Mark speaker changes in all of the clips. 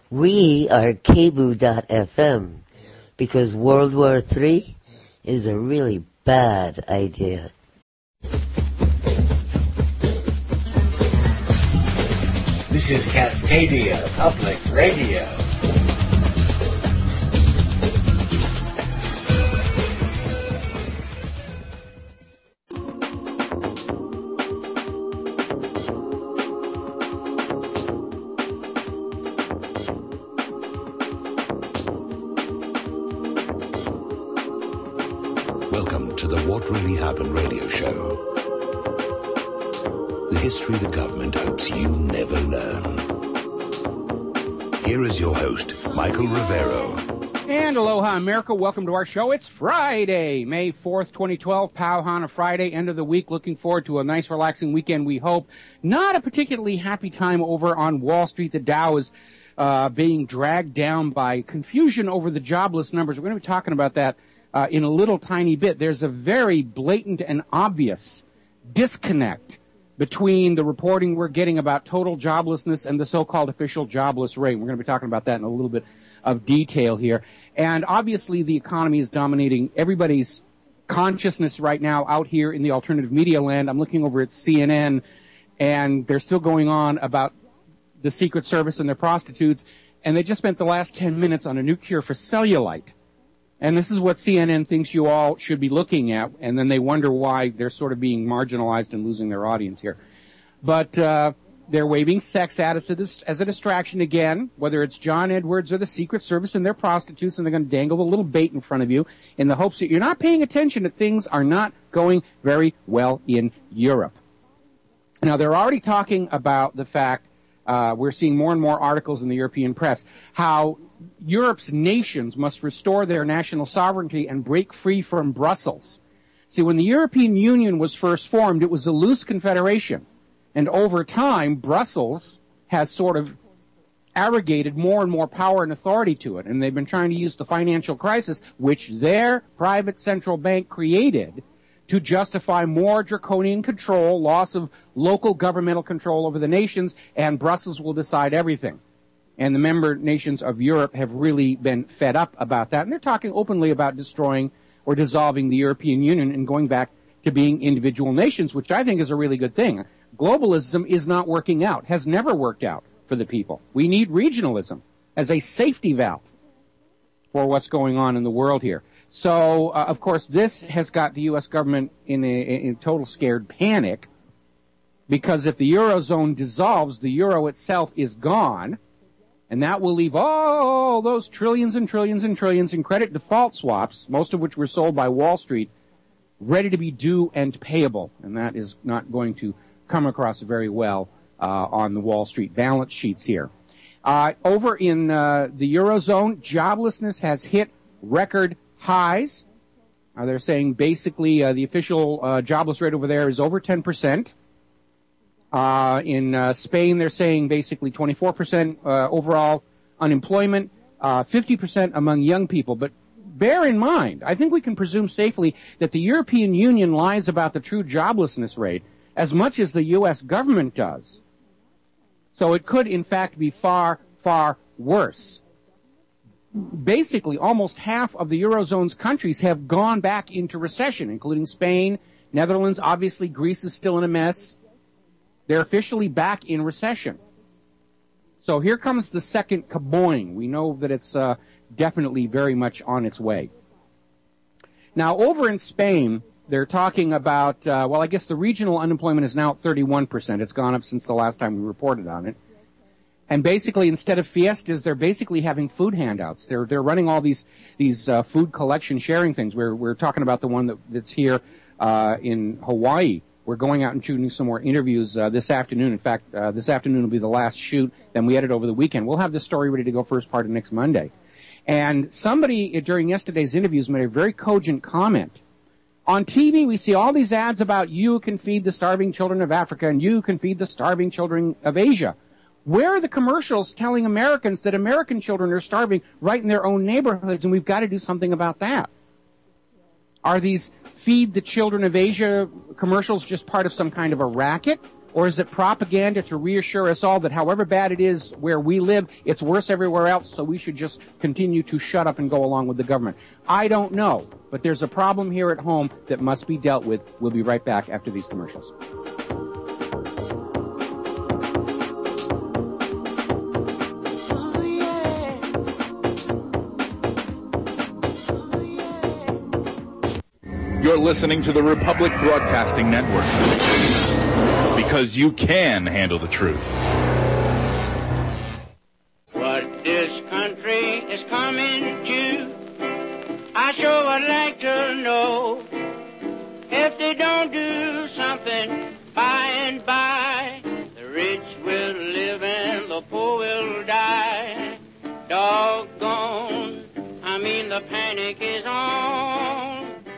Speaker 1: We are KBOO.FM because World War III is a really bad idea.
Speaker 2: This is Cascadia Public Radio.
Speaker 3: Welcome to the What Really Happened radio show. The history the government hopes you never learn. Here is your host, Michael Rivero.
Speaker 4: And aloha, America. Welcome to our show. It's Friday, May 4th, 2012. Pauhana Friday, end of the week. Looking forward to a nice, relaxing weekend, we hope. Not a particularly happy time over on Wall Street. The Dow is being dragged down by confusion over the jobless numbers. We're going to be talking about that in a little tiny bit. There's a very blatant and obvious disconnect between the reporting we're getting about total joblessness and the so-called official jobless rate. We're going to be talking about that in a little bit of detail here. And obviously the economy is dominating everybody's consciousness right now out here in the alternative media land. I'm looking over at CNN, and they're still going on about the Secret Service and their prostitutes, and they just spent the last 10 minutes on a new cure for cellulite. And this is what CNN thinks you all should be looking at, and then they wonder why they're sort of being marginalized and losing their audience here. But they're waving sex at us as a distraction again, whether it's John Edwards or the Secret Service and their prostitutes, and they're going to dangle a little bait in front of you in the hopes that you're not paying attention that things are not going very well in Europe. Now, they're already talking about the fact, we're seeing more and more articles in the European press, how Europe's nations must restore their national sovereignty and break free from Brussels. See, when the European Union was first formed, it was a loose confederation. And over time, Brussels has sort of arrogated more and more power and authority to it. And they've been trying to use the financial crisis, which their private central bank created, to justify more draconian control, loss of local governmental control over the nations, and Brussels will decide everything. And the member nations of Europe have really been fed up about that. And they're talking openly about destroying or dissolving the European Union and going back to being individual nations, which I think is a really good thing. Globalism is not working out, has never worked out for the people. We need regionalism as a safety valve for what's going on in the world here. So, of course, this has got the U.S. government in a total scared panic, because if the Eurozone dissolves, the euro itself is gone. And that will leave all those trillions and trillions and trillions in credit default swaps, most of which were sold by Wall Street, ready to be due and payable. And that is not going to come across very well on the Wall Street balance sheets here. Over in the Eurozone, joblessness has hit record highs. They're saying basically the official jobless rate over there is over 10%. In Spain, they're saying basically 24% overall unemployment, 50% among young people. But bear in mind, I think we can presume safely that the European Union lies about the true joblessness rate as much as the U.S. government does. So it could, in fact, be far, far worse. Basically, almost half of the Eurozone's countries have gone back into recession, including Spain, Netherlands. Obviously, Greece is still in a mess. They're officially back in recession. So here comes the second kaboing. We know that it's definitely very much on its way. Now, over in Spain, they're talking about, well, I guess the regional unemployment is now at 31%. It's gone up since the last time we reported on it. And basically, instead of fiestas, they're basically having food handouts. They're running all these food collection sharing things. We're talking about the one that's here in Hawaii. We're going out and shooting some more interviews this afternoon. In fact, this afternoon will be the last shoot. Then we edit over the weekend. We'll have this story ready to go first part of next Monday. And somebody during yesterday's interviews made a very cogent comment. On TV, we see all these ads about you can feed the starving children of Africa and you can feed the starving children of Asia. Where are the commercials telling Americans that American children are starving right in their own neighborhoods, and we've got to do something about that? Are these feed the children of Asia commercials just part of some kind of a racket? Or is it propaganda to reassure us all that however bad it is where we live, it's worse everywhere else, so we should just continue to shut up and go along with the government? I don't know, but there's a problem here at home that must be dealt with. We'll be right back after these commercials.
Speaker 5: You're listening to the Republic Broadcasting Network, because you can handle the truth.
Speaker 6: What this country is coming to, I sure would like to know. If they don't do something by and by, the rich will live and the poor will die. Doggone, I mean the panic is on.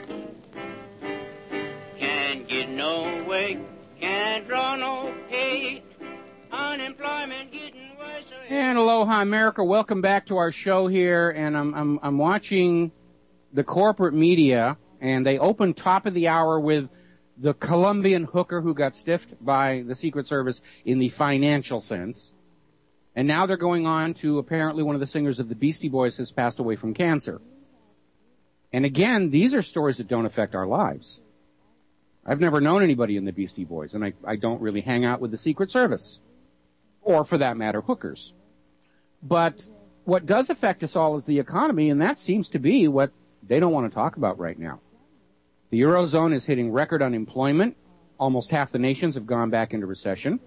Speaker 6: Can't get no way, can't draw no pay, unemployment getting worse.
Speaker 4: And aloha, America. Welcome back to our show here. And I'm watching the corporate media, and they opened top of the hour with the Colombian hooker who got stiffed by the Secret Service in the financial sense. And now they're going on to apparently one of the singers of the Beastie Boys has passed away from cancer. And again, these are stories that don't affect our lives. I've never known anybody in the Beastie Boys, and I don't really hang out with the Secret Service. Or, for that matter, hookers. But what does affect us all is the economy, and that seems to be what they don't want to talk about right now. The Eurozone is hitting record unemployment. Almost half the nations have gone back into recession.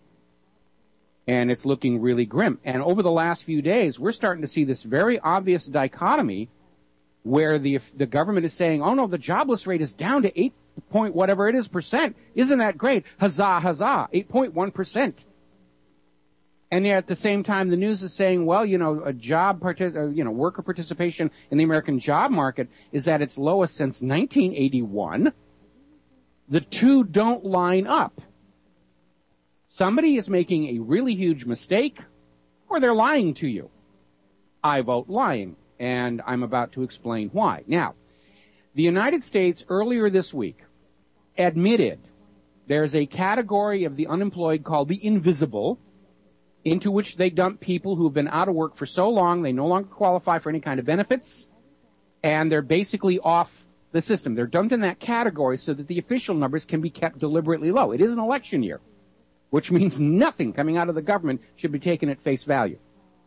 Speaker 4: And it's looking really grim. And over the last few days, we're starting to see this very obvious dichotomy where the government is saying, oh no, the jobless rate is down to 8 point whatever it is percent. Isn't that great? Huzzah, huzzah, 8.1%. And yet at the same time, the news is saying, well, worker participation in the American job market is at its lowest since 1981. The two don't line up. Somebody is making a really huge mistake, or they're lying to you. I vote lying, and I'm about to explain why. Now, the United States earlier this week admitted there's a category of the unemployed called the invisible, into which they dump people who have been out of work for so long they no longer qualify for any kind of benefits, and they're basically off the system. They're dumped in that category so that the official numbers can be kept deliberately low. It is an election year, which means nothing coming out of the government should be taken at face value.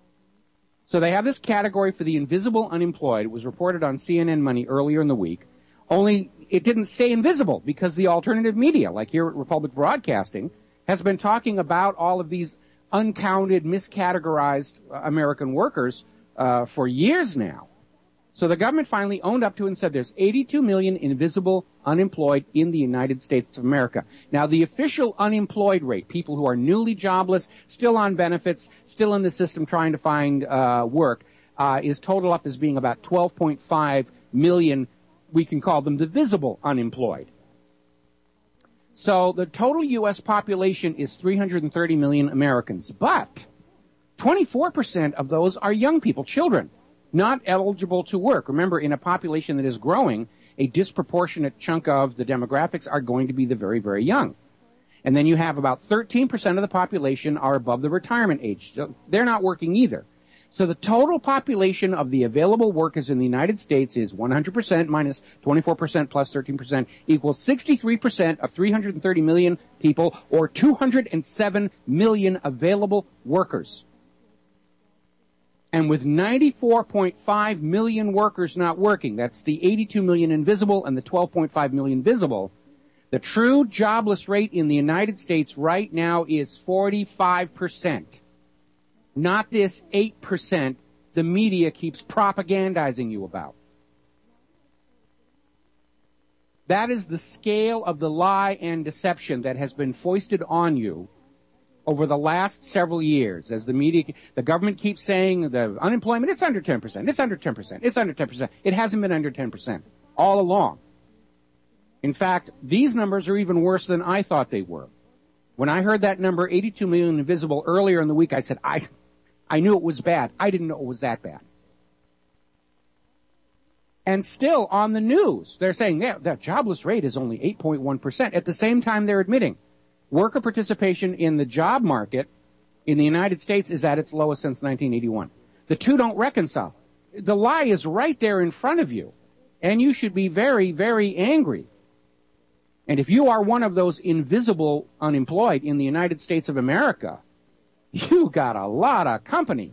Speaker 4: So they have this category for the invisible unemployed. It was reported on CNN Money earlier in the week. Only it didn't stay invisible because the alternative media, like here at Republic Broadcasting, has been talking about all of these uncounted, miscategorized American workers for years now. So the government finally owned up to it and said there's 82 million invisible unemployed in the United States of America. Now, the official unemployed rate, people who are newly jobless, still on benefits, still in the system trying to find work, is total up as being about 12.5 million. We can call them the visible unemployed. So the total U.S. population is 330 million Americans, but 24% of those are young people, children, not eligible to work. Remember, in a population that is growing, a disproportionate chunk of the demographics are going to be the very, very young. And then you have about 13% of the population are above the retirement age. So they're not working either. So the total population of the available workers in the United States is 100% minus 24% plus 13% equals 63% of 330 million people, or 207 million available workers. And with 94.5 million workers not working, that's the 82 million invisible and the 12.5 million visible, the true jobless rate in the United States right now is 45%. Not this 8% the media keeps propagandizing you about. That is the scale of the lie and deception that has been foisted on you over the last several years, as the government keeps saying the unemployment, it's under 10%, it's under 10%, it's under 10%. It hasn't been under 10% all along. In fact, these numbers are even worse than I thought they were. When I heard that number, 82 million invisible, earlier in the week, I said, I knew it was bad. I didn't know it was that bad. And still on the news, they're saying the jobless rate is only 8.1%. At the same time, they're admitting Worker participation in the job market in the United States is at its lowest since 1981. The two don't reconcile. The lie is right there in front of you, and you should be very, very angry. And if you are one of those invisible unemployed in the United States of America, you got a lot of company.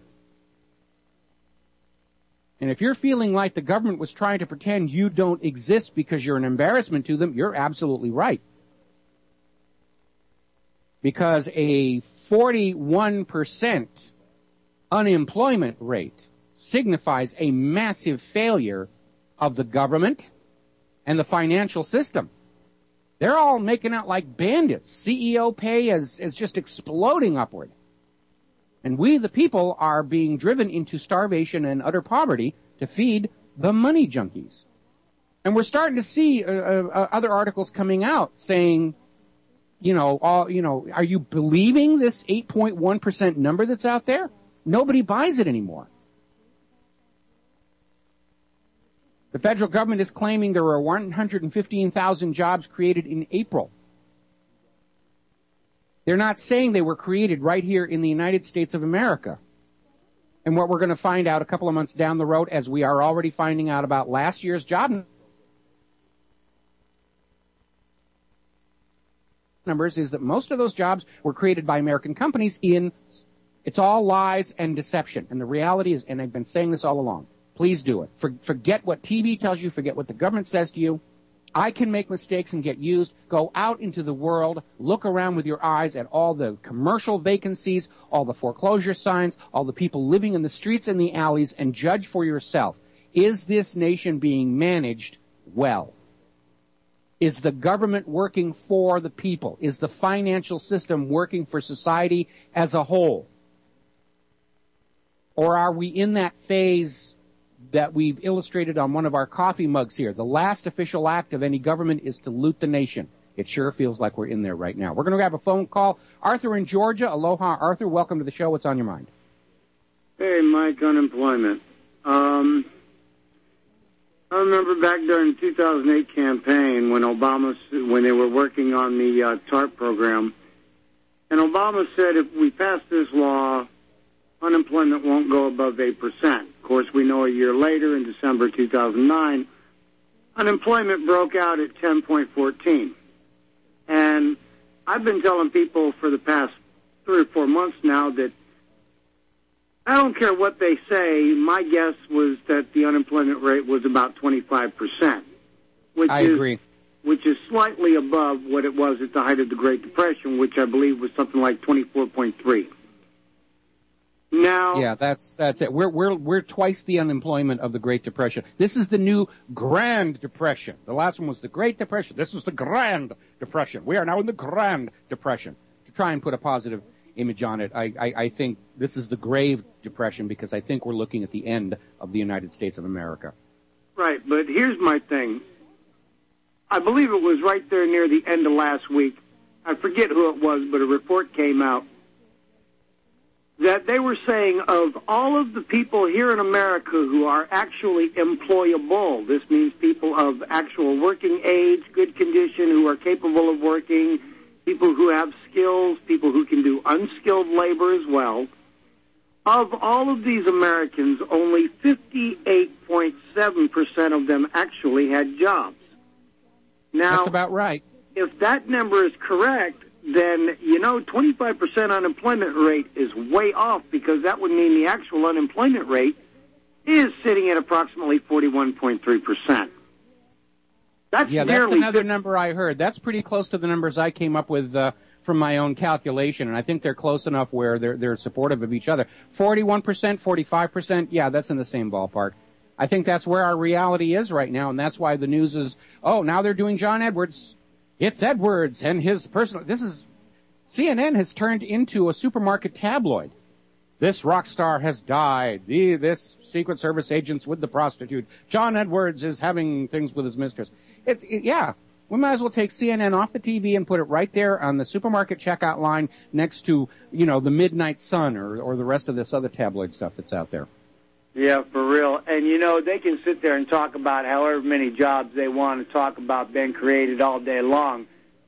Speaker 4: And if you're feeling like the government was trying to pretend you don't exist because you're an embarrassment to them, you're absolutely right. Because a 41% unemployment rate signifies a massive failure of the government and the financial system. They're all making out like bandits. CEO pay is just exploding upward. And we, the people, are being driven into starvation and utter poverty to feed the money junkies. And we're starting to see other articles coming out saying, are you believing this 8.1% number that's out there? Nobody buys it anymore. The federal government is claiming there were 115,000 jobs created in April. They're not saying they were created right here in the United States of America. And what we're going to find out a couple of months down the road, as we are already finding out about last year's job numbers, is that most of those jobs were created by American companies it's all lies and deception. And the reality is, and I've been saying this all along, please do it. Forget what TV tells you. Forget what the government says to you. I can make mistakes and get used. Go out into the world. Look around with your eyes at all the commercial vacancies, all the foreclosure signs, all the people living in the streets and the alleys, and judge for yourself. Is this nation being managed well? Is the government working for the people? Is the financial system working for society as a whole? Or are we in that phase that we've illustrated on one of our coffee mugs here? The last official act of any government is to loot the nation. It sure feels like we're in there right now. We're going to have a phone call. Arthur in Georgia. Aloha, Arthur. Welcome to the show. What's on your mind?
Speaker 7: Hey, Mike, unemployment. I remember back during the 2008 campaign when they were working on the TARP program, and Obama said if we pass this law, unemployment won't go above 8%. Of course, we know a year later, in December 2009, unemployment broke out at 10.14. And I've been telling people for the past 3 or 4 months now that I don't care what they say, my guess was that the unemployment rate was about 25%.
Speaker 4: I agree.
Speaker 7: Which is slightly above what it was at the height of the Great Depression, which I believe was something like 24.3. Now,
Speaker 4: yeah, that's it. We're twice the unemployment of the Great Depression. This is the new Grand Depression. The last one was the Great Depression. This is the Grand Depression. We are now in the Grand Depression. To try and put a positive image on it, I think this is the Grave Depression, because I think we're looking at the end of the United States of America.
Speaker 7: Right, but here's my thing. I believe it was right there near the end of last week. I forget who it was, but a report came out that they were saying of all of the people here in America who are actually employable, this means people of actual working age, good condition, who are capable of working, people who have skills, people who can do unskilled labor as well. Of all of these Americans, only 58.7% of them actually had jobs. Now,
Speaker 4: that's about right.
Speaker 7: If that number is correct, then, 25% unemployment rate is way off, because that would mean the actual unemployment rate is sitting at approximately 41.3%. That's
Speaker 4: another number I heard. That's pretty close to the numbers I came up with from my own calculation, and I think they're close enough where they're supportive of each other. 41%, 45%, yeah, that's in the same ballpark. I think that's where our reality is right now, and that's why the news is, now they're doing John Edwards. It's Edwards and his personal... CNN has turned into a supermarket tabloid. This rock star has died. This Secret Service agent's with the prostitute. John Edwards is having things with his mistress. Yeah, we might as well take CNN off the TV and put it right there on the supermarket checkout line next to, the Midnight Sun or the rest of this other tabloid stuff that's out there.
Speaker 7: Yeah, for real. And, they can sit there and talk about however many jobs they want to talk about being created all day long.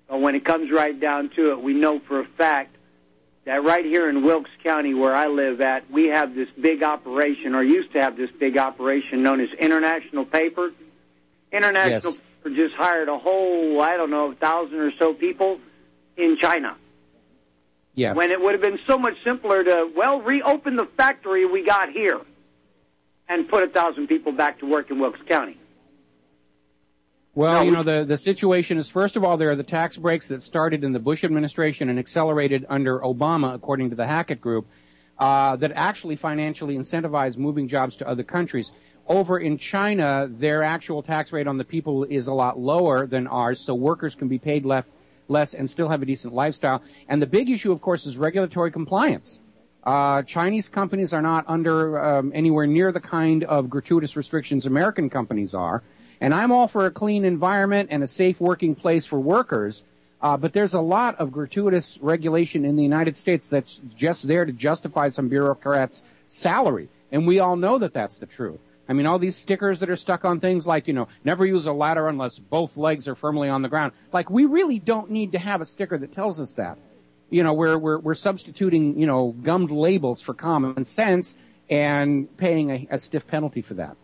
Speaker 7: But when it comes right down to it, we know for a fact that right here in Wilkes County, where I live at, we have this big operation, or used to have this big operation known as International Paper. International Paper just hired a whole, 1,000 or so people in China.
Speaker 4: Yes.
Speaker 7: When it would have been so much simpler to, reopen the factory we got here and put 1,000 people back to work in Wilkes County.
Speaker 4: Well, the situation is, first of all, there are the tax breaks that started in the Bush administration and accelerated under Obama, according to the Hackett Group, that actually financially incentivize moving jobs to other countries. Over in China, their actual tax rate on the people is a lot lower than ours, so workers can be paid less and still have a decent lifestyle. And the big issue, of course, is regulatory compliance. Chinese companies are not under anywhere near the kind of gratuitous restrictions American companies are. And I'm all for a clean environment and a safe working place for workers, but there's a lot of gratuitous regulation in the United States that's just there to justify some bureaucrats' salary. And we all know that that's the truth. I mean, all these stickers that are stuck on things like, never use a ladder unless both legs are firmly on the ground. Like, we really don't need to have a sticker that tells us that. We're substituting, gummed labels for common sense and paying a stiff penalty for that.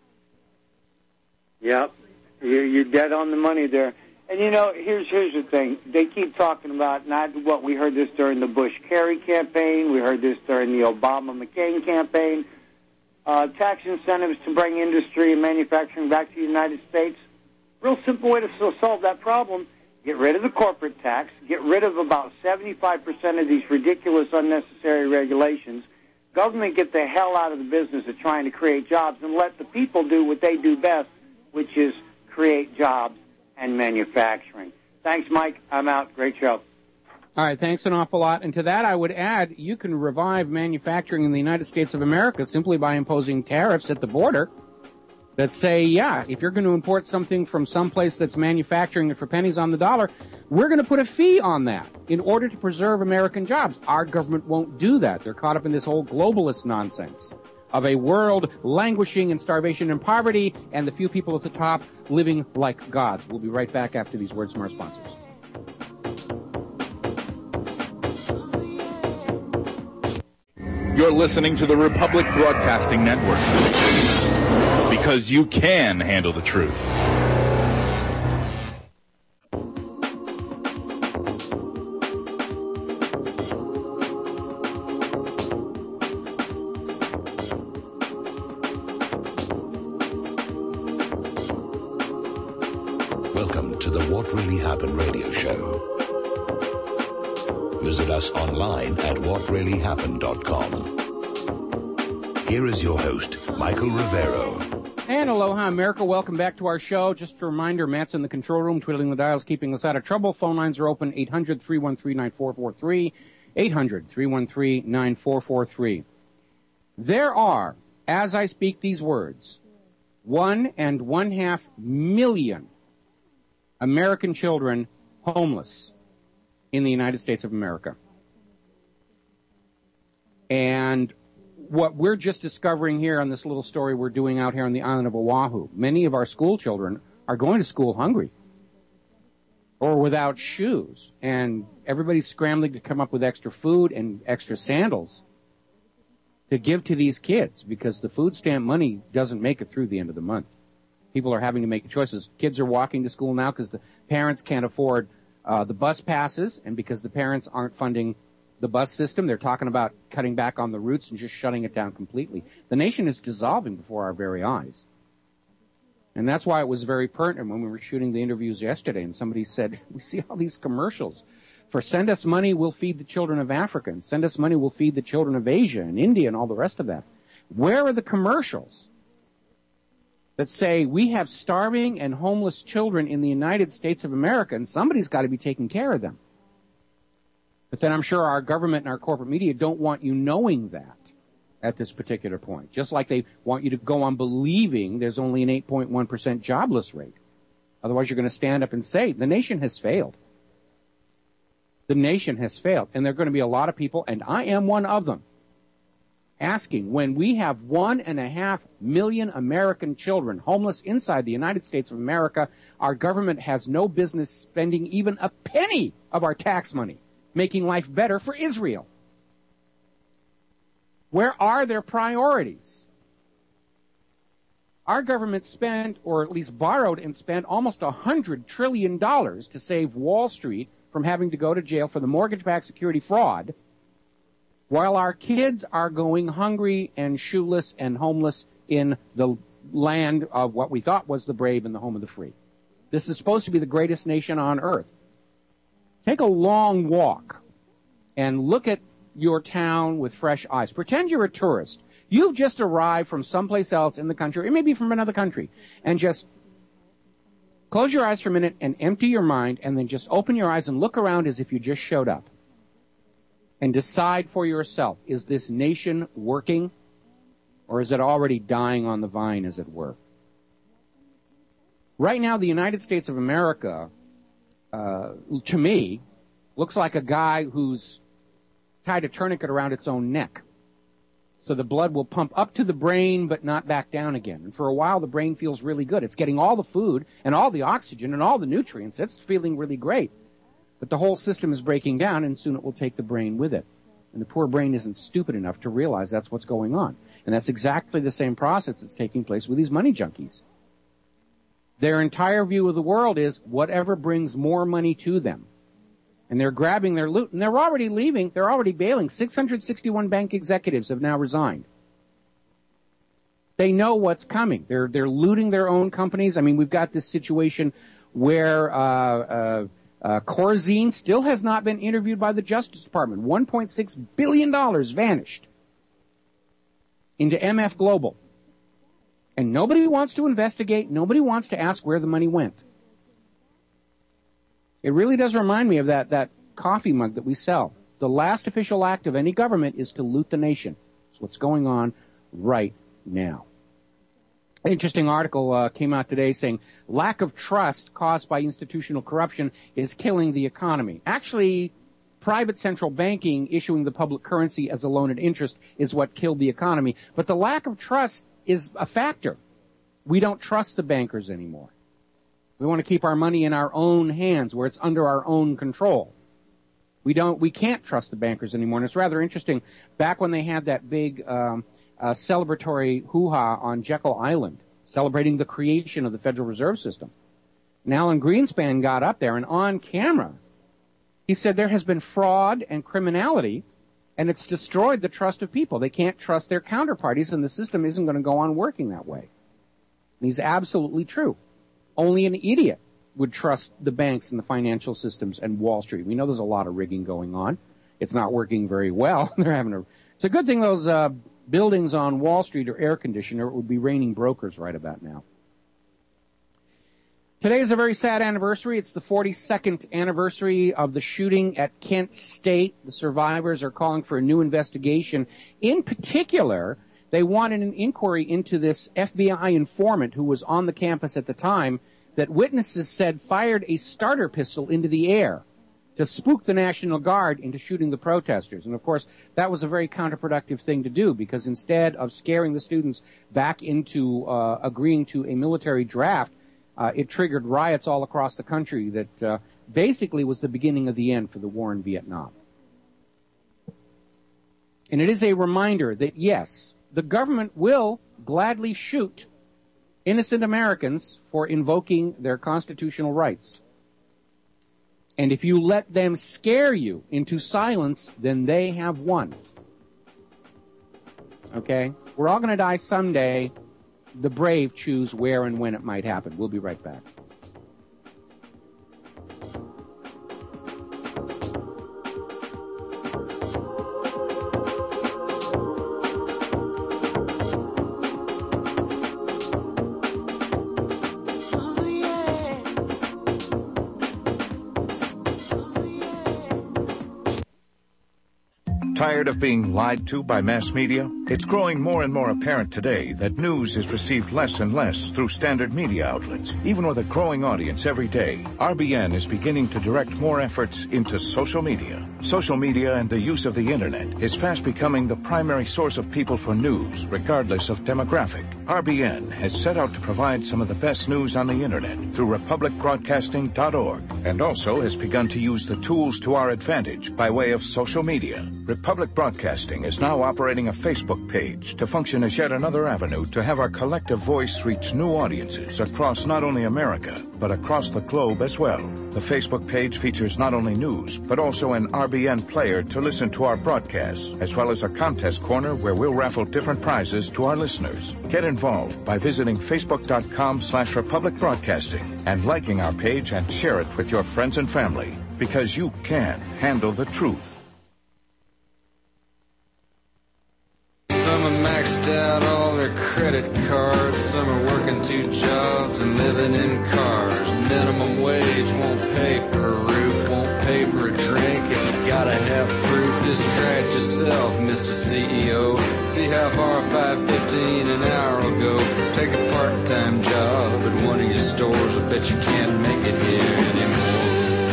Speaker 7: Yep, you're dead on the money there. And, here's the thing. They keep talking about we heard this during the Bush-Kerry campaign. We heard this during the Obama-McCain campaign. Tax incentives to bring industry and manufacturing back to the United States. Real simple way to solve that problem. Get rid of the corporate tax. Get rid of about 75% of these ridiculous, unnecessary regulations. Government get the hell out of the business of trying to create jobs and let the people do what they do best, which is create jobs and manufacturing. Thanks, Mike. I'm out. Great show.
Speaker 4: All right, thanks an awful lot. And to that, I would add, you can revive manufacturing in the United States of America simply by imposing tariffs at the border that say, if you're going to import something from someplace that's manufacturing it for pennies on the dollar, we're going to put a fee on that in order to preserve American jobs. Our government won't do that. They're caught up in this whole globalist nonsense of a world languishing in starvation and poverty, and the few people at the top living like gods. We'll be right back after these words from our sponsors.
Speaker 5: You're listening to the Republic Broadcasting Network, because you can handle the truth.
Speaker 3: Welcome to the What Really Happened radio show. Visit us online at whatreallyhappened.com. Here is your host, Michael Rivero.
Speaker 4: And aloha, America. Welcome back to our show. Just a reminder, Matt's in the control room, twiddling the dials, keeping us out of trouble. Phone lines are open, 800-313-9443, 800-313-9443. There are, as I speak these words, 1.5 million American children homeless in the United States of America. And what we're just discovering here on this little story we're doing out here on the island of Oahu, many of our school children are going to school hungry or without shoes, and everybody's scrambling to come up with extra food and extra sandals to give to these kids because the food stamp money doesn't make it through the end of the month. People are having to make choices. Kids are walking to school now because the parents can't afford the bus passes, and because the parents aren't funding the bus system, they're talking about cutting back on the routes and just shutting it down completely. The nation is dissolving before our very eyes. And that's why it was very pertinent when we were shooting the interviews yesterday, and somebody said, we see all these commercials for send us money, we'll feed the children of Africa, and send us money, we'll feed the children of Asia and India and all the rest of that. Where are the commercials that say we have starving and homeless children in the United States of America, and somebody's got to be taking care of them? But then I'm sure our government and our corporate media don't want you knowing that at this particular point, just like they want you to go on believing there's only an 8.1% jobless rate. Otherwise, you're going to stand up and say, the nation has failed. The nation has failed. And there are going to be a lot of people, and I am one of them, asking, when we have 1.5 million American children homeless inside the United States of America, our government has no business spending even a penny of our tax money making life better for Israel. Where are their priorities? Our government spent, or at least borrowed and spent, almost $100 trillion to save Wall Street from having to go to jail for the mortgage-backed security fraud, while our kids are going hungry and shoeless and homeless in the land of what we thought was the brave and the home of the free. This is supposed to be the greatest nation on earth. Take a long walk and look at your town with fresh eyes. Pretend you're a tourist. You've just arrived from someplace else in the country, or maybe from another country, and just close your eyes for a minute and empty your mind, and then just open your eyes and look around as if you just showed up. And decide for yourself, is this nation working, or is it already dying on the vine, as it were? Right now, the United States of America, to me, looks like a guy who's tied a tourniquet around its own neck. So the blood will pump up to the brain, but not back down again. And for a while, the brain feels really good. It's getting all the food and all the oxygen and all the nutrients. It's feeling really great. But the whole system is breaking down, and soon it will take the brain with it. And the poor brain isn't stupid enough to realize that's what's going on. And that's exactly the same process that's taking place with these money junkies. Their entire view of the world is whatever brings more money to them. And they're grabbing their loot, and they're already leaving, they're already bailing. 661 bank executives have now resigned. They know what's coming. They're looting their own companies. I mean, we've got this situation where Corzine still has not been interviewed by the Justice Department. $1.6 billion vanished into MF Global. And nobody wants to investigate. Nobody wants to ask where the money went. It really does remind me of that coffee mug that we sell. The last official act of any government is to loot the nation. That's what's going on right now. An interesting article came out today saying lack of trust caused by institutional corruption is killing the economy. Actually, private central banking issuing the public currency as a loan at interest is what killed the economy. But the lack of trust is a factor. We don't trust the bankers anymore. We want to keep our money in our own hands where it's under our own control. We can't trust the bankers anymore. And it's rather interesting. Back when they had that big celebratory hoo-ha on Jekyll Island, celebrating the creation of the Federal Reserve System, and Alan Greenspan got up there and on camera, he said there has been fraud and criminality, and it's destroyed the trust of people. They can't trust their counterparties, and the system isn't going to go on working that way. And he's absolutely true. Only an idiot would trust the banks and the financial systems and Wall Street. We know there's a lot of rigging going on. It's not working very well. It's a good thing those buildings on Wall Street are air conditioned, or it would be raining brokers right about now. Today is a very sad anniversary. It's the 42nd anniversary of the shooting at Kent State. The survivors are calling for a new investigation. In particular, they wanted an inquiry into this FBI informant who was on the campus at the time that witnesses said fired a starter pistol into the air to spook the National Guard into shooting the protesters. And, of course, that was a very counterproductive thing to do, because instead of scaring the students back into agreeing to a military draft, it triggered riots all across the country that basically was the beginning of the end for the war in Vietnam. And it is a reminder that, yes, the government will gladly shoot innocent Americans for invoking their constitutional rights. And if you let them scare you into silence, then they have won. Okay? We're all going to die someday. The brave choose where and when it might happen. We'll be right back.
Speaker 8: Tired of being lied to by mass media? It's growing more and more apparent today that news is received less and less through standard media outlets. Even with a growing audience every day, RBN is beginning to direct more efforts into social media. Social media and the use of the internet is fast becoming the primary source of people for news, regardless of demographic. RBN has set out to provide some of the best news on the internet through republicbroadcasting.org, and also has begun to use the tools to our advantage by way of social media. Republic Broadcasting is now operating a Facebook page to function as yet another avenue to have our collective voice reach new audiences across not only America, but across the globe as well. The Facebook page features not only news, but also an RBN player to listen to our broadcasts, as well as a contest corner where we'll raffle different prizes to our listeners. Get involved by visiting facebook.com/Republic Broadcasting and liking our page and share it with your friends and family, because you can handle the truth.
Speaker 9: Some are maxed out all their credit cards. Some are working 2 jobs and living in cars. Minimum wage won't pay for a roof, won't pay for a drink. If you gotta have proof, just try it yourself, Mr. CEO. See how far $5.15 an hour will go. Take a part-time job at one of your stores. I bet you can't make it here anymore.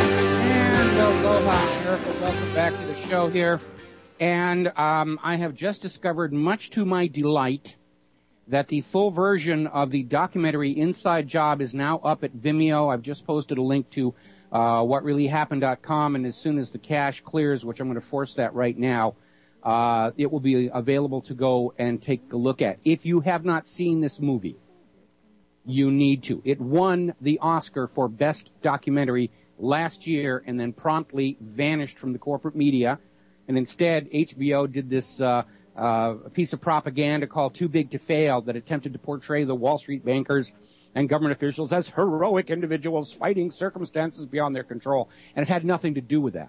Speaker 4: And aloha, America. Welcome back to the show here. And I have just discovered, much to my delight, that the full version of the documentary Inside Job is now up at Vimeo. I've just posted a link to whatreallyhappened.com, and as soon as the cache clears, which I'm going to force that right now, it will be available to go and take a look at. If you have not seen this movie, you need to. It won the Oscar for Best Documentary last year and then promptly vanished from the corporate media. And instead, HBO did this piece of propaganda called Too Big to Fail that attempted to portray the Wall Street bankers and government officials as heroic individuals fighting circumstances beyond their control. And it had nothing to do with that.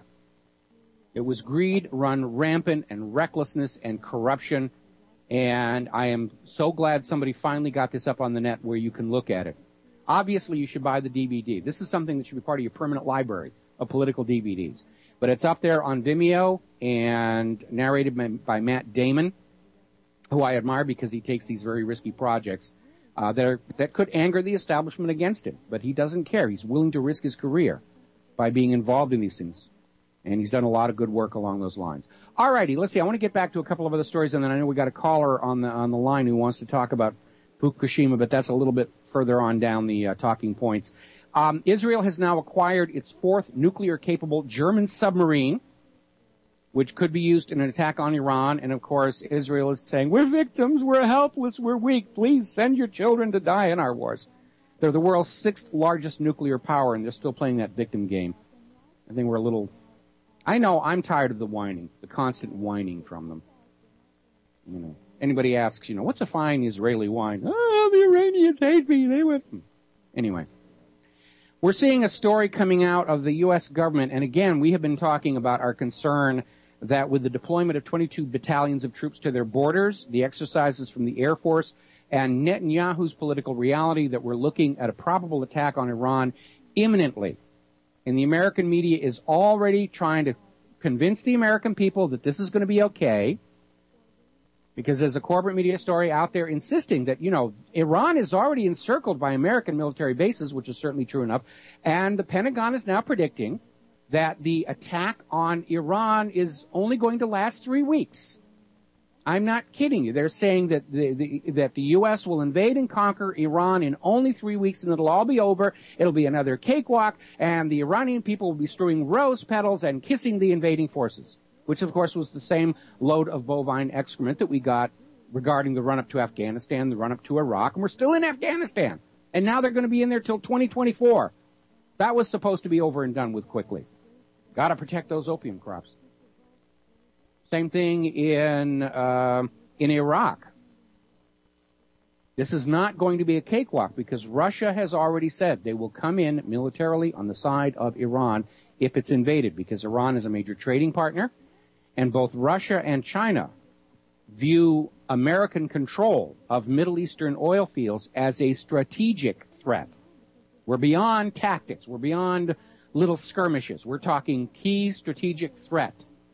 Speaker 4: It was greed run rampant and recklessness and corruption. And I am so glad somebody finally got this up on the net where you can look at it. Obviously, you should buy the DVD. This is something that should be part of your permanent library of political DVDs. But it's up there on Vimeo and narrated by Matt Damon, who I admire because he takes these very risky projects that could anger the establishment against him. But he doesn't care. He's willing to risk his career by being involved in these things. And he's done a lot of good work along those lines. All righty, let's see. I want to get back to a couple of other stories, and then I know we got a caller on the line who wants to talk about Fukushima, but that's a little bit further on down the talking points. Israel has now acquired its 4th nuclear-capable German submarine, which could be used in an attack on Iran. And, of course, Israel is saying, we're victims, we're helpless, we're weak. Please send your children to die in our wars. They're the world's 6th largest nuclear power, and they're still playing that victim game. I think we're a little... I know, I'm tired of the whining, the constant whining from them. You know, anybody asks, what's a fine Israeli whine? Oh, the Iranians hate me, they went... Anyway. We're seeing a story coming out of the U.S. government, and again, we have been talking about our concern that with the deployment of 22 battalions of troops to their borders, the exercises from the Air Force, and Netanyahu's political reality, that we're looking at a probable attack on Iran imminently. And the American media is already trying to convince the American people that this is going to be okay, because there's a corporate media story out there insisting that, Iran is already encircled by American military bases, which is certainly true enough. And the Pentagon is now predicting that the attack on Iran is only going to last 3 weeks. I'm not kidding you. They're saying that the U.S. will invade and conquer Iran in only 3 weeks, and it'll all be over. It'll be another cakewalk, and the Iranian people will be strewing rose petals and kissing the invading forces, which, of course, was the same load of bovine excrement that we got regarding the run-up to Afghanistan, the run-up to Iraq, and we're still in Afghanistan. And now they're going to be in there till 2024. That was supposed to be over and done with quickly. Got to protect those opium crops. Same thing in Iraq. This is not going to be a cakewalk because Russia has already said they will come in militarily on the side of Iran if it's invaded, because Iran is a major trading partner. And both Russia and China view American control of Middle Eastern oil fields as a strategic threat. We're beyond tactics. We're beyond little skirmishes. We're talking key strategic threat.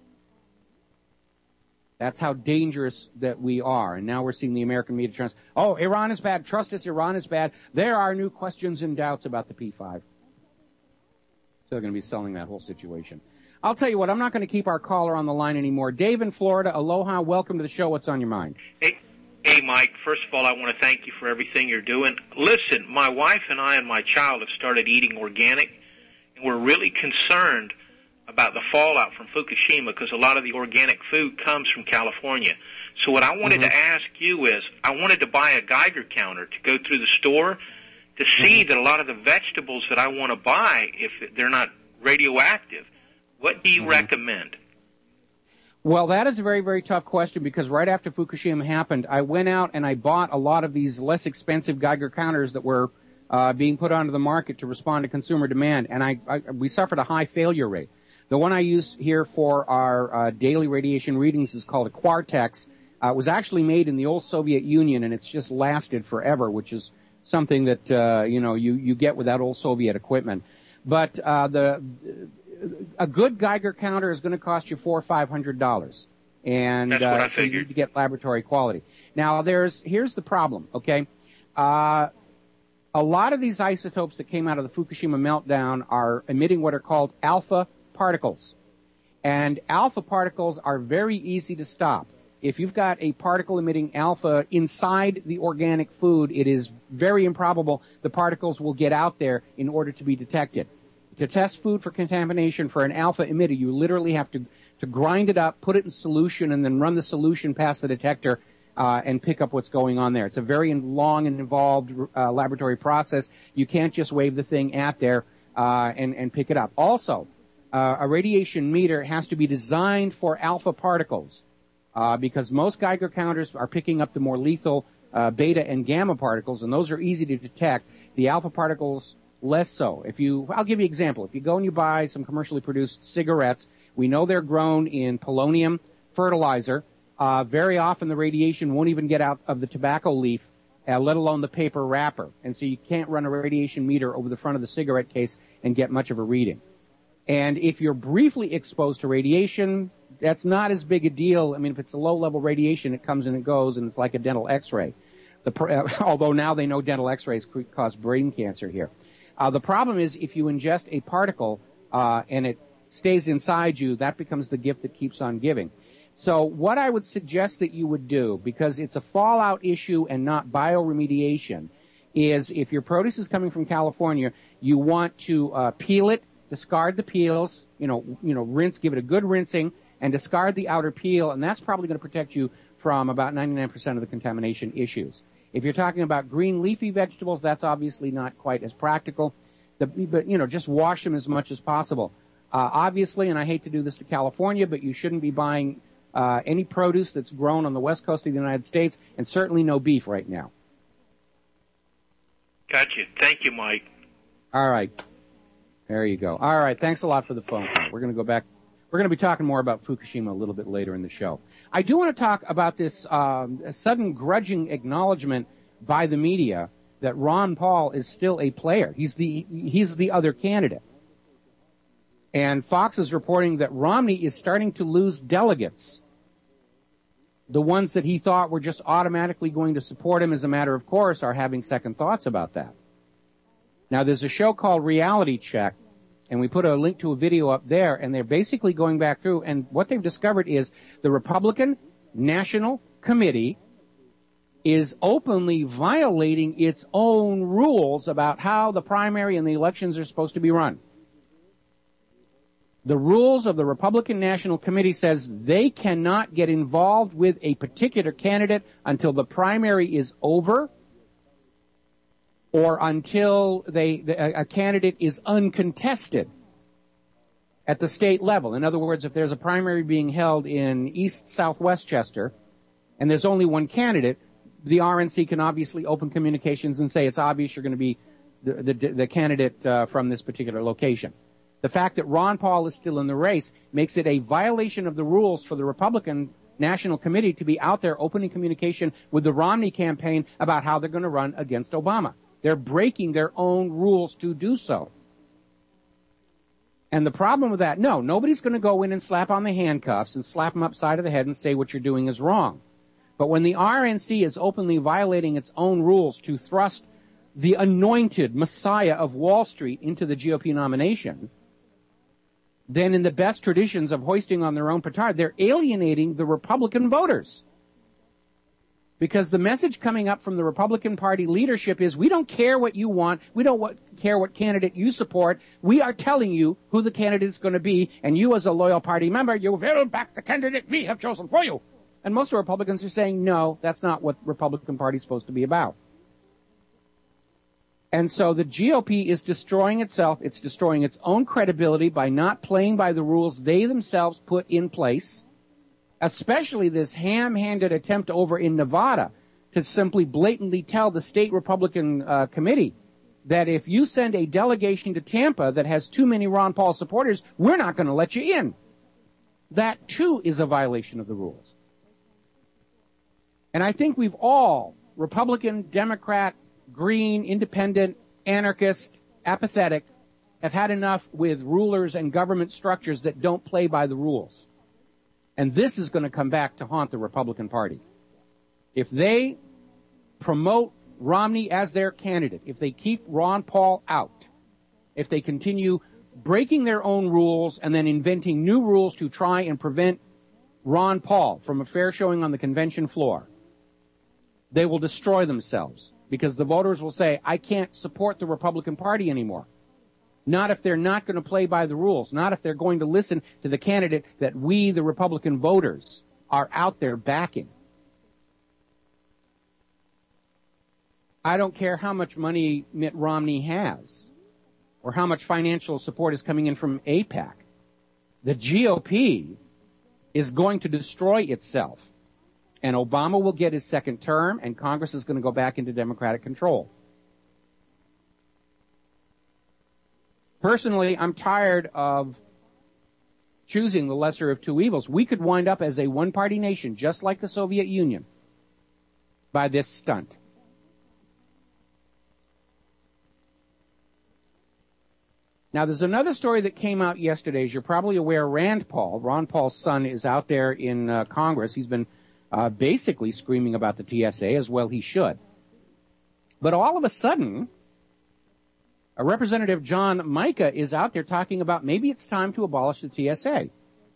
Speaker 4: That's how dangerous that we are. And now we're seeing the American media trans. Oh, Iran is bad. Trust us, Iran is bad. There are new questions and doubts about the P5. So they're going to be selling that whole situation. I'll tell you what, I'm not going to keep our caller on the line anymore. Dave in Florida, aloha, welcome to the show. What's on your mind?
Speaker 10: Hey, Mike, first of all, I want to thank you for everything you're doing. Listen, my wife and I and my child have started eating organic, and we're really concerned about the fallout from Fukushima because a lot of the organic food comes from California. So what I wanted to ask you is, I wanted to buy a Geiger counter to go through the store to see that a lot of the vegetables that I want to buy, if they're not radioactive. What do you recommend?
Speaker 4: Well, that is a very, very tough question because right after Fukushima happened, I went out and I bought a lot of these less expensive Geiger counters that were being put onto the market to respond to consumer demand, and we suffered a high failure rate. The one I use here for our daily radiation readings is called a Quartex. It was actually made in the old Soviet Union, and it's just lasted forever, which is something that you get with that old Soviet equipment. But a good Geiger counter is going to cost you $400 or $500, and
Speaker 10: that's what I
Speaker 4: so you
Speaker 10: figured.
Speaker 4: need to get laboratory quality. Now, here's the problem. Okay, a lot of these isotopes that came out of the Fukushima meltdown are emitting what are called alpha particles, and alpha particles are very easy to stop. If you've got a particle emitting alpha inside the organic food, it is very improbable the particles will get out there in order to be detected. To test food for contamination for an alpha emitter, you literally have to grind it up, put it in solution, and then run the solution past the detector and pick up what's going on there. It's a very long and involved laboratory process. You can't just wave the thing at there and pick it up. Also, a radiation meter has to be designed for alpha particles because most Geiger counters are picking up the more lethal beta and gamma particles, and those are easy to detect. The alpha particles, less so. I'll give you an example. If you go and you buy some commercially produced cigarettes, we know they're grown in polonium fertilizer. Very often the radiation won't even get out of the tobacco leaf, let alone the paper wrapper. And so you can't run a radiation meter over the front of the cigarette case and get much of a reading. And if you're briefly exposed to radiation, that's not as big a deal. I mean, if it's a low-level radiation, it comes and it goes, and it's like a dental x-ray. Although now they know dental x-rays could cause brain cancer here. The problem is if you ingest a particle and it stays inside you, that becomes the gift that keeps on giving. So what I would suggest that you would do, because it's a fallout issue and not bioremediation, is if your produce is coming from California, you want to peel it, discard the peels, rinse, give it a good rinsing, and discard the outer peel, and that's probably going to protect you from about 99% of the contamination issues. If you're talking about green leafy vegetables, that's obviously not quite as practical. But just wash them as much as possible. Obviously, and I hate to do this to California, but you shouldn't be buying any produce that's grown on the west coast of the United States, and certainly no beef right now.
Speaker 10: Gotcha. Thank you, Mike.
Speaker 4: All right. There you go. All right. Thanks a lot for the phone call. We're going to go back. We're going to be talking more about Fukushima a little bit later in the show. I do want to talk about this sudden grudging acknowledgement by the media that Ron Paul is still a player. He's the other candidate. And Fox is reporting that Romney is starting to lose delegates. The ones that he thought were just automatically going to support him as a matter of course are having second thoughts about that. Now, there's a show called Reality Check, and we put a link to a video up there, and they're basically going back through, and what they've discovered is the Republican National Committee is openly violating its own rules about how the primary and the elections are supposed to be run. The rules of the Republican National Committee says they cannot get involved with a particular candidate until the primary is over or until a candidate is uncontested at the state level. In other words, if there's a primary being held in East South Westchester and there's only one candidate, the RNC can obviously open communications and say it's obvious you're going to be the candidate from this particular location. The fact that Ron Paul is still in the race makes it a violation of the rules for the Republican National Committee to be out there opening communication with the Romney campaign about how they're going to run against Obama. They're breaking their own rules to do so. And the problem with that, nobody's going to go in and slap on the handcuffs and slap them upside of the head and say what you're doing is wrong. But when the RNC is openly violating its own rules to thrust the anointed messiah of Wall Street into the GOP nomination, then in the best traditions of hoisting on their own petard, they're alienating the Republican voters. Because the message coming up from the Republican Party leadership is, we don't care what you want, we don't care what candidate you support, we are telling you who the candidate's going to be, and you as a loyal party member, you will back the candidate we have chosen for you. And most of Republicans are saying, no, that's not what the Republican Party is supposed to be about. And so the GOP is destroying itself. It's destroying its own credibility by not playing by the rules they themselves put in place, especially this ham-handed attempt over in Nevada to simply blatantly tell the state Republican committee that if you send a delegation to Tampa that has too many Ron Paul supporters, we're not going to let you in. That, too, is a violation of the rules. And I think we've all, Republican, Democrat, Green, Independent, Anarchist, apathetic, have had enough with rulers and government structures that don't play by the rules. And this is going to come back to haunt the Republican Party. If they promote Romney as their candidate, if they keep Ron Paul out, if they continue breaking their own rules and then inventing new rules to try and prevent Ron Paul from a fair showing on the convention floor, they will destroy themselves. Because the voters will say, I can't support the Republican Party anymore. Not if they're not going to play by the rules. Not if they're going to listen to the candidate that we, the Republican voters, are out there backing. I don't care how much money Mitt Romney has or how much financial support is coming in from AIPAC. The GOP is going to destroy itself. And Obama will get his second term, and Congress is going to go back into Democratic control. Personally, I'm tired of choosing the lesser of two evils. We could wind up as a one-party nation, just like the Soviet Union, by this stunt. Now, there's another story that came out yesterday. As you're probably aware, Rand Paul, Ron Paul's son, is out there in Congress. He's been basically screaming about the TSA, as well he should. But all of a sudden, Representative John Mica is out there talking about maybe it's time to abolish the TSA.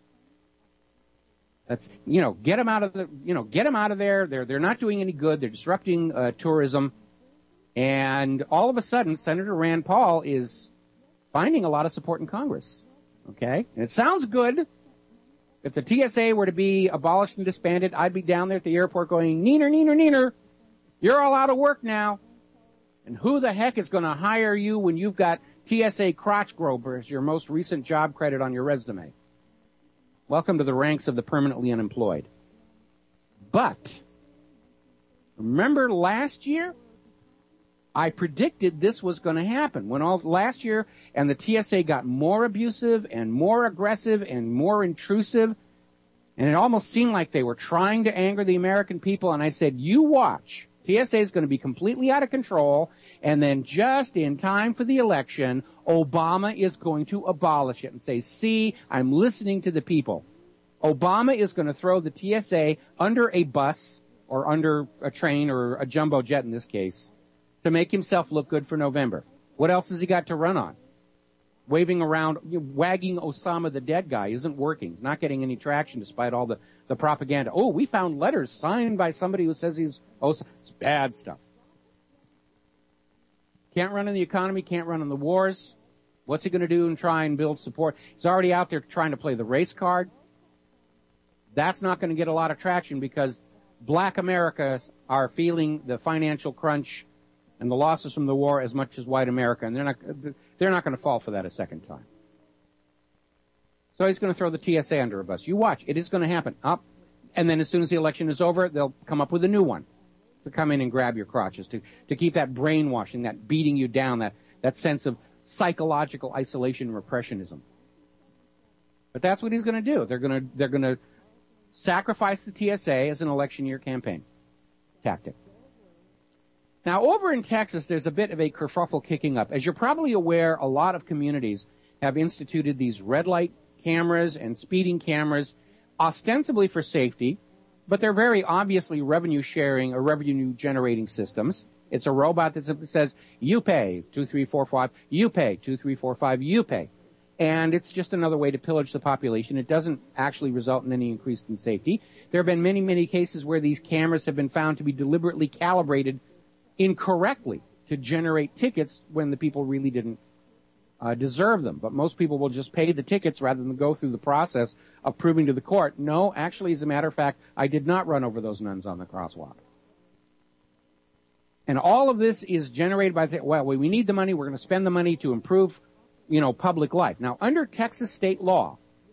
Speaker 4: That's, get them out of get them out of there. They're not doing any good. They're disrupting tourism. And all of a sudden, Senator Rand Paul is finding a lot of support in Congress. Okay? And it sounds good. If the TSA were to be abolished and disbanded, I'd be down there at the airport going, neener, neener, neener. You're all out of work now. And who the heck is going to hire you when you've got TSA crotch grower as your most recent job credit on your resume? Welcome to the ranks of the permanently unemployed. But, remember last year? I predicted this was going to happen. Last year, and the TSA got more abusive and more aggressive and more intrusive, and it almost seemed like they were trying to anger the American people, and I said, you watch. TSA is going to be completely out of control, and then just in time for the election, Obama is going to abolish it and say, see, I'm listening to the people. Obama is going to throw the TSA under a bus or under a train or a jumbo jet in this case to make himself look good for November. What else has he got to run on? Waving around, wagging Osama the dead guy isn't working. He's not getting any traction despite all the propaganda. Oh, we found letters signed by somebody who says he's Osama. It's bad stuff. Can't run on the economy, can't run on the wars. What's he going to do and try and build support? He's already out there trying to play the race card. That's not going to get a lot of traction because black Americans are feeling the financial crunch and the losses from the war as much as white America, and they're not going to fall for that a second time. So he's going to throw the TSA under a bus. You watch. It is going to happen. And then as soon as the election is over, they'll come up with a new one to come in and grab your crotches, to keep that brainwashing, that beating you down, that sense of psychological isolation and repressionism. But that's what he's going to do. They're going to sacrifice the TSA as an election year campaign tactic. Now, over in Texas, there's a bit of a kerfuffle kicking up. As you're probably aware, a lot of communities have instituted these red light cameras and speeding cameras, ostensibly for safety, but they're very obviously revenue-sharing or revenue-generating systems. It's a robot that simply says, you pay, 2345, you pay, 2345, you pay. and it's just another way to pillage the population. It doesn't actually result in any increase in safety. There have been many, many cases where these cameras have been found to be deliberately calibrated incorrectly to generate tickets when the people really didn't deserve them. But most people will just pay the tickets rather than go through the process of proving to the court, no, actually, as a matter of fact, I did not run over those nuns on the crosswalk. And all of this is generated by, we need the money, we're going to spend the money to improve, public life. Now, under Texas state law,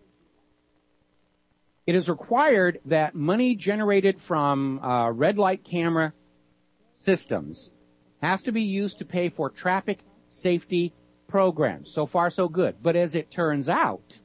Speaker 4: it is required that money generated from red light camera systems has to be used to pay for traffic safety programs. So far, so good. But as it turns out,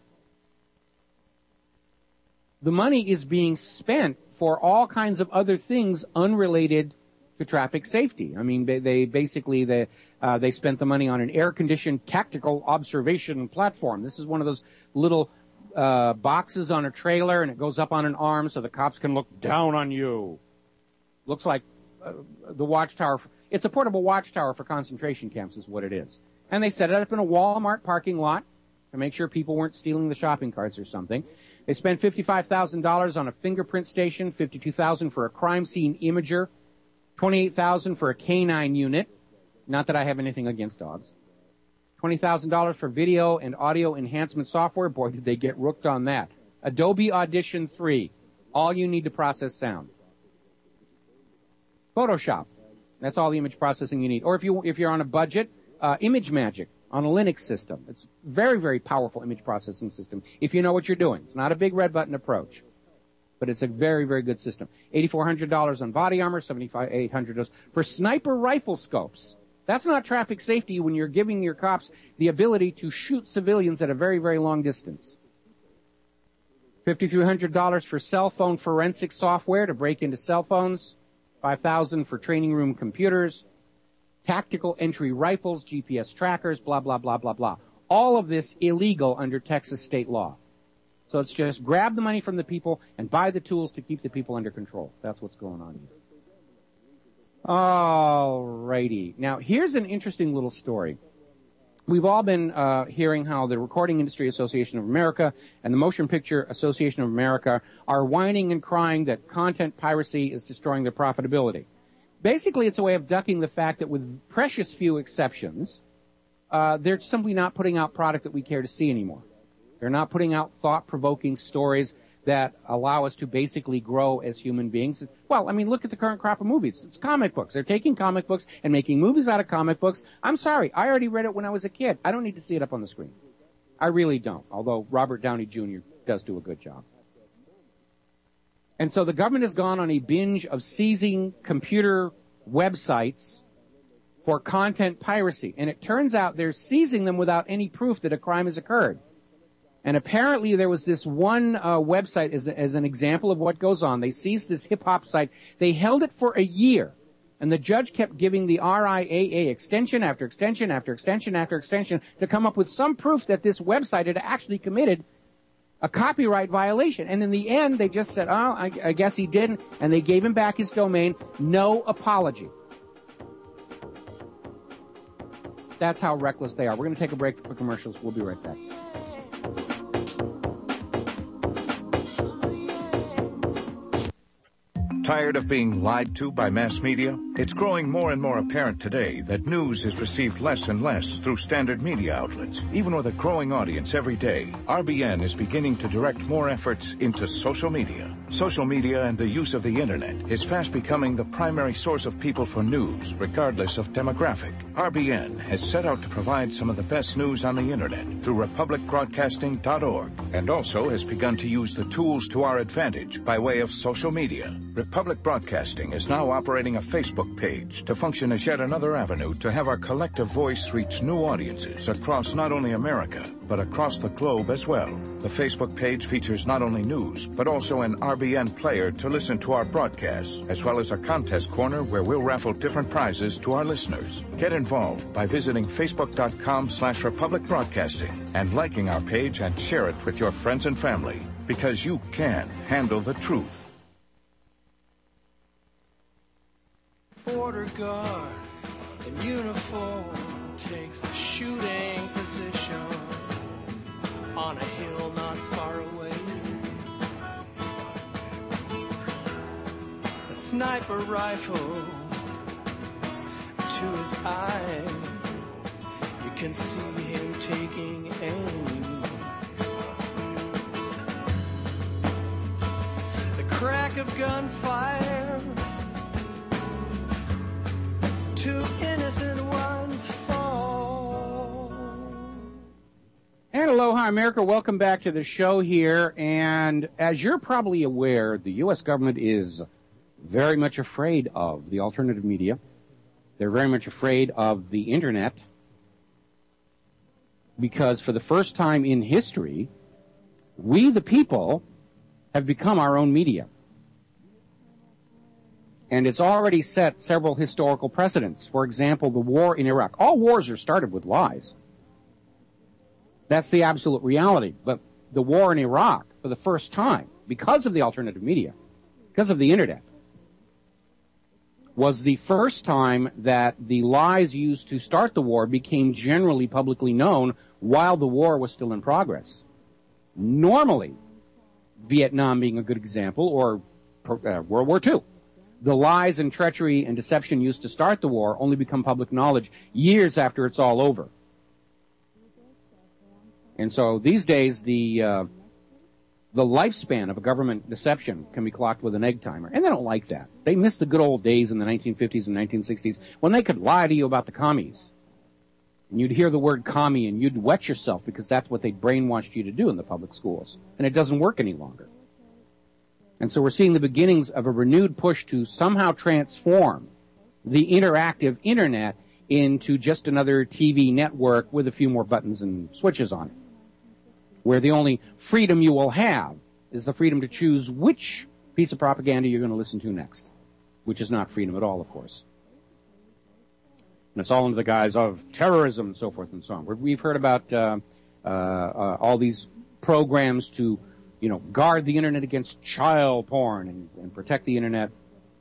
Speaker 4: the money is being spent for all kinds of other things unrelated to traffic safety. I mean, they spent the money on an air-conditioned tactical observation platform. This is one of those little boxes on a trailer, and it goes up on an arm so the cops can look down on you. Looks like the watchtower. It's a portable watchtower for concentration camps is what it is. And they set it up in a Walmart parking lot to make sure people weren't stealing the shopping carts or something. They spent $55,000 on a fingerprint station, $52,000 for a crime scene imager, $28,000 for a canine unit. Not that I have anything against dogs. $20,000 for video and audio enhancement software. Boy, did they get rooked on that. Adobe Audition 3. All you need to process sound. Photoshop. That's all the image processing you need. Or if you're on a budget, ImageMagick on a Linux system. It's very, very powerful image processing system if you know what you're doing. It's not a big red button approach, but it's a very, very good system. $8,400 on body armor, $7,800 for sniper rifle scopes. That's not traffic safety when you're giving your cops the ability to shoot civilians at a very, very long distance. $5,300 for cell phone forensic software to break into cell phones. $5,000 for training room computers. Tactical entry rifles, GPS trackers, blah, blah, blah, blah, blah. All of this illegal under Texas state law. So it's just grab the money from the people and buy the tools to keep the people under control. That's what's going on here. All righty. Now, here's an interesting little story. We've all been hearing how the Recording Industry Association of America and the Motion Picture Association of America are whining and crying that content piracy is destroying their profitability. Basically, it's a way of ducking the fact that with precious few exceptions, they're simply not putting out product that we care to see anymore. They're not putting out thought-provoking stories that allow us to basically grow as human beings. Well, I mean, look at the current crop of movies. It's comic books. They're taking comic books and making movies out of comic books. I'm sorry. I already read it when I was a kid. I don't need to see it up on the screen. I really don't, although Robert Downey Jr. does do a good job. And so the government has gone on a binge of seizing computer websites for content piracy. And it turns out they're seizing them without any proof that a crime has occurred. And apparently there was this one website as an example of what goes on. They seized this hip-hop site. They held it for a year. And the judge kept giving the RIAA extension after extension after extension after extension to come up with some proof that this website had actually committed a copyright violation. And in the end, they just said, I guess he didn't. And they gave him back his domain. No apology. That's how reckless they are. We're going to take a break for commercials. We'll be right back.
Speaker 8: Tired of being lied to by mass media? It's growing more and more apparent today that news is received less and less through standard media outlets. Even with a growing audience every day, RBN is beginning to direct more efforts into social media. Social media and the use of the internet is fast becoming the primary source of people for news, regardless of demographic. RBN has set out to provide some of the best news on the internet through republicbroadcasting.org, and also has begun to use the tools to our advantage by way of social media. Republic Broadcasting is now operating a Facebook page to function as yet another avenue to have our collective voice reach new audiences across not only America, but across the globe as well. The Facebook page features not only news, but also an RBN player to listen to our broadcasts, as well as a contest corner where we'll raffle different prizes to our listeners. Get involved by visiting facebook.com/Republic Broadcasting and liking our page and share it with your friends and family, because you can handle the truth.
Speaker 11: Border guard in uniform takes a shooting position. on a hill not far away. A sniper rifle to his eye. You can see him taking aim. The crack of gunfire. Two innocent ones fall.
Speaker 4: And aloha, America. Welcome back to the show here. And as you're probably aware, the U.S. government is very much afraid of the alternative media. They're very much afraid of the Internet because for the first time in history, we, the people, have become our own media. And it's already set several historical precedents. For example, the war in Iraq. All wars are started with lies. That's the absolute reality. But the war in Iraq, for the first time, because of the alternative media, because of the Internet, was the first time that the lies used to start the war became generally publicly known while the war was still in progress. Normally, Vietnam being a good example, or World War II, the lies and treachery and deception used to start the war only become public knowledge years after it's all over. And so these days, the lifespan of a government deception can be clocked with an egg timer. And they don't like that. They miss the good old days in the 1950s and 1960s when they could lie to you about the commies. And you'd hear the word commie and you'd wet yourself because that's what they brainwashed you to do in the public schools. And it doesn't work any longer. And so we're seeing the beginnings of a renewed push to somehow transform the interactive Internet into just another TV network with a few more buttons and switches on it, where the only freedom you will have is the freedom to choose which piece of propaganda you're going to listen to next, which is not freedom at all, of course. And it's all under the guise of terrorism and so forth and so on. We've heard about all these programs to guard the Internet against child porn and protect the Internet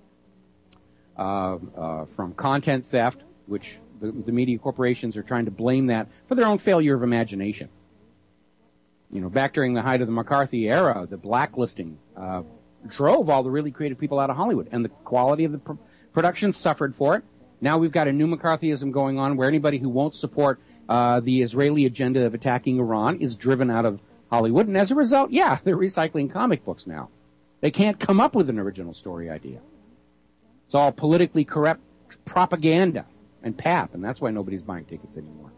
Speaker 4: from content theft, which the media corporations are trying to blame that for their own failure of imagination. Back during the height of the McCarthy era, the blacklisting drove all the really creative people out of Hollywood, and the quality of the production suffered for it. Now we've got a new McCarthyism going on where anybody who won't support the Israeli agenda of attacking Iran is driven out of Hollywood, and as a result, they're recycling comic books now. They can't come up with an original story idea. It's all politically correct propaganda and pap, and that's why nobody's buying tickets anymore.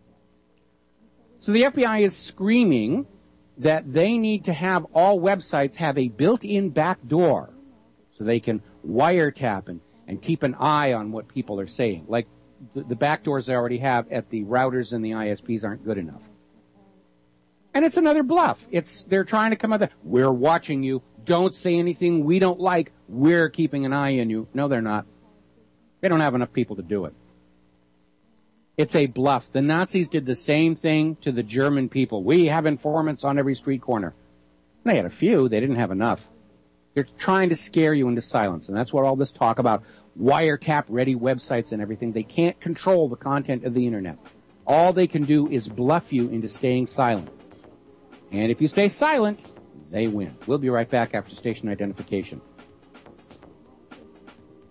Speaker 4: So the FBI is screaming that they need to have all websites have a built-in back door so they can wiretap and keep an eye on what people are saying. Like the back doors they already have at the routers and the ISPs aren't good enough. And it's another bluff. They're trying to come out there. We're watching you. Don't say anything we don't like. We're keeping an eye on you. No, they're not. They don't have enough people to do it. It's a bluff. The Nazis did the same thing to the German people. We have informants on every street corner. They had a few. They didn't have enough. They're trying to scare you into silence. And that's what all this talk about wiretap-ready websites and everything. They can't control the content of the Internet. All they can do is bluff you into staying silent. And if you stay silent, they win. We'll be right back after station identification.